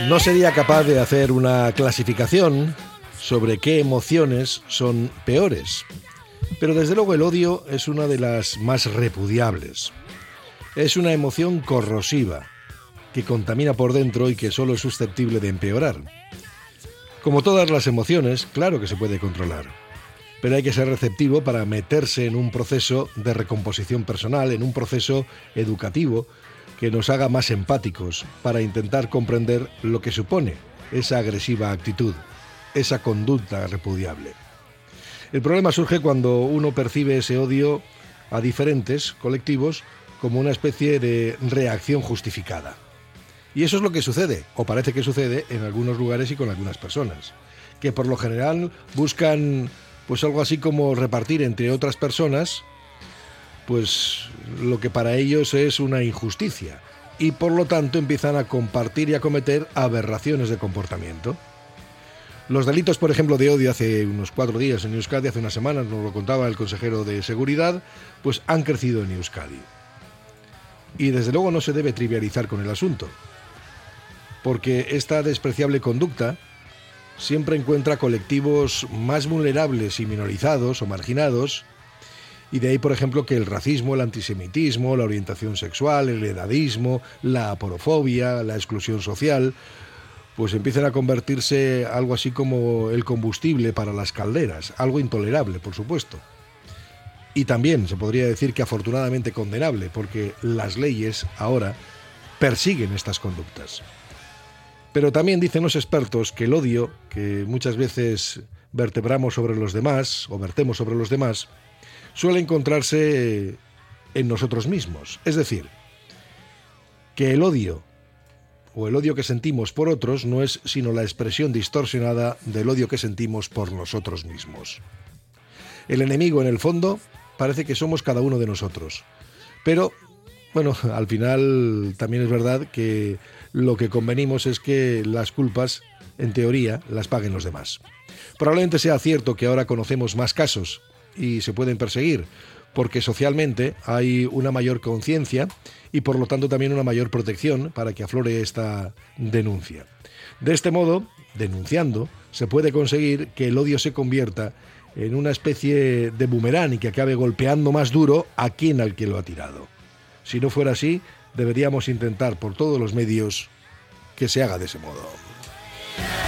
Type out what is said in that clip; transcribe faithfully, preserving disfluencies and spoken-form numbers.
No sería capaz de hacer una clasificación sobre qué emociones son peores, pero desde luego el odio es una de las más repudiables. Es una emoción corrosiva, que contamina por dentro y que solo es susceptible de empeorar. Como todas las emociones, claro que se puede controlar, pero hay que ser receptivo para meterse en un proceso de recomposición personal, en un proceso educativo que nos haga más empáticos, para intentar comprender lo que supone esa agresiva actitud, esa conducta repudiable. El problema surge cuando uno percibe ese odio a diferentes colectivos como una especie de reacción justificada. Y eso es lo que sucede, o parece que sucede, en algunos lugares y con algunas personas, que por lo general buscan pues algo así como repartir entre otras personas pues lo que para ellos es una injusticia, y por lo tanto empiezan a compartir y a cometer aberraciones de comportamiento. Los delitos, por ejemplo, de odio hace unos cuatro días en Euskadi, hace unas semanas, nos lo contaba el consejero de Seguridad, pues han crecido en Euskadi. Y desde luego no se debe trivializar con el asunto, porque esta despreciable conducta siempre encuentra colectivos más vulnerables y minorizados o marginados, y de ahí, por ejemplo, que el racismo, el antisemitismo, la orientación sexual, el edadismo, la aporofobia, la exclusión social, pues empiezan a convertirse algo así como el combustible para las calderas, algo intolerable, por supuesto. Y también se podría decir que afortunadamente condenable, porque las leyes ahora persiguen estas conductas. Pero también dicen los expertos que el odio, que muchas veces vertebramos sobre los demás, o vertemos sobre los demás, suele encontrarse en nosotros mismos. Es decir, que el odio, o el odio que sentimos por otros, no es sino la expresión distorsionada del odio que sentimos por nosotros mismos. El enemigo, en el fondo, parece que somos cada uno de nosotros. Pero, bueno, al final también es verdad que lo que convenimos es que las culpas, en teoría, las paguen los demás. Probablemente sea cierto que ahora conocemos más casos y se pueden perseguir, porque socialmente hay una mayor conciencia y por lo tanto también una mayor protección para que aflore esta denuncia. De este modo, denunciando, se puede conseguir que el odio se convierta en una especie de boomerang y que acabe golpeando más duro a quien al que lo ha tirado. Si no fuera así, deberíamos intentar por todos los medios que se haga de ese modo.